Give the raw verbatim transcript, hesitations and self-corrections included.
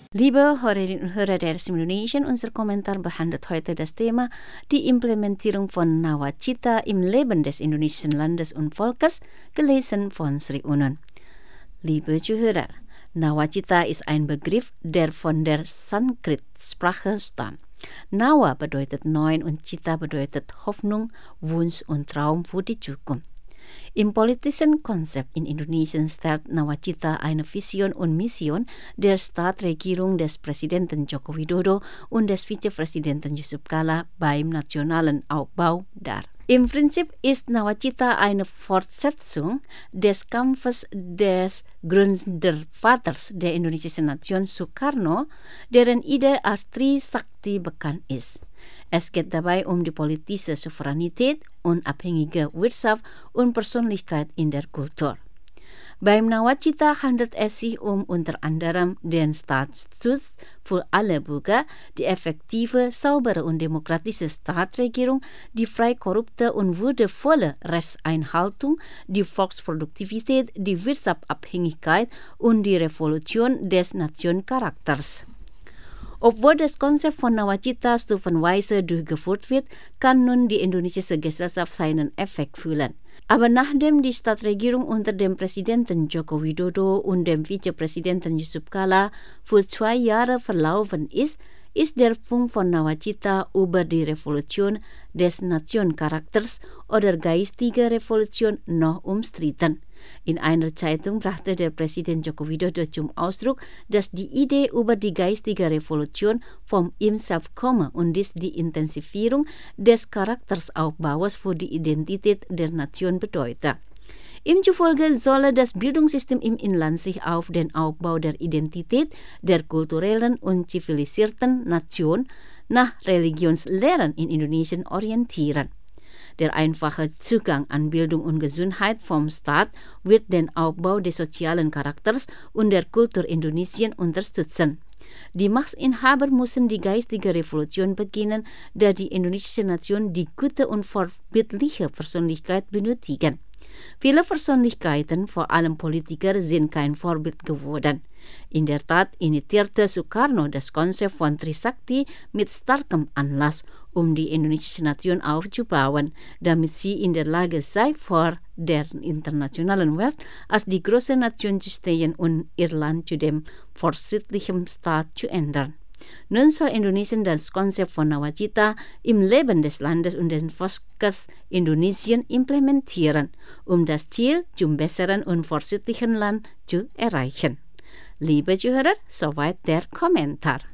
Liebe Hörerinnen und Hörer der S M Indonesien, unser Kommentar behandelt heute das Thema die Implementierung von Nawacita im Leben des indonesischen Landes und Volkes, gelesen von Sri Unun. Liebe Zuhörer, Nawacita ist ein Begriff, der von der Sanskrit-Sprache stammt. Nawa bedeutet neun und Cita bedeutet Hoffnung, Wunsch und Traum für die Zukunft. Im politischen Konzept in Indonesien stellt Nawacita eine Vision und Mission der Staatsregierung des Präsidenten Joko Widodo und des Vizepräsidenten Yusuf Kala beim nationalen Aufbau dar. Im Prinzip ist Nawacita eine Fortsetzung des Kampfes des Gründervaters der indonesischen Nation Soekarno, deren Idee als Trisakti bekannt ist. Es geht dabei um die politische Souveränität, unabhängige Wirtschaft und Persönlichkeit in der Kultur. Beim Nawacita handelt es sich um unter anderem den Staatsschutz für alle Bürger, die effektive, saubere und demokratische Staatsregierung, die frei korrupte und würdevolle Rechtseinhaltung, die Volksproduktivität, die Wirtschaftsabhängigkeit und die Revolution des Nationencharakters. Obwohl das Konzept von Nawacita stufenweise durchgeführt wird, kann nun die indonesische Gesellschaft seinen Effekt fühlen. Aber nachdem die Staatsregierung unter dem Präsidenten Joko Widodo und dem Vizepräsidenten Yusuf Kala für zwei Jahre verlaufen ist, ist der Punkt von Nawacita über die Revolution des Nationencharakters oder geistige Revolution noch umstritten. In einer Zeitung brachte der Präsident Joko Widodo zum Ausdruck, dass die Idee über die geistige Revolution von ihm selbst komme und dies die Intensivierung des Charaktersaufbaus für die Identität der Nation bedeute. Ihm zufolge solle das Bildungssystem im Inland sich auf den Aufbau der Identität der kulturellen und zivilisierten Nation nach Religionslehren in Indonesien orientieren. Der einfache Zugang an Bildung und Gesundheit vom Staat wird den Aufbau des sozialen Charakters und der Kultur Indonesien unterstützen. Die Machtinhaber müssen die geistige Revolution beginnen, da die indonesische Nation die gute und vorbildliche Persönlichkeit benötigen. Viele Persönlichkeiten, vor allem Politiker, sind kein Vorbild geworden. In der Tat initiierte Soekarno das Konzept von Trisakti mit starkem Anlass, um die indonesische Nation aufzubauen, damit sie in der Lage sei, vor der internationalen Welt als die große Nation zu stehen und ihr Land zu dem fortschrittlichen Staat zu ändern. Nun soll Indonesien das Konzept von Nawacita im Leben des Landes und des Volkes Indonesien implementieren, um das Ziel zum besseren und fortschrittlichen Land zu erreichen. Liebe Zuhörer, soweit der Kommentar.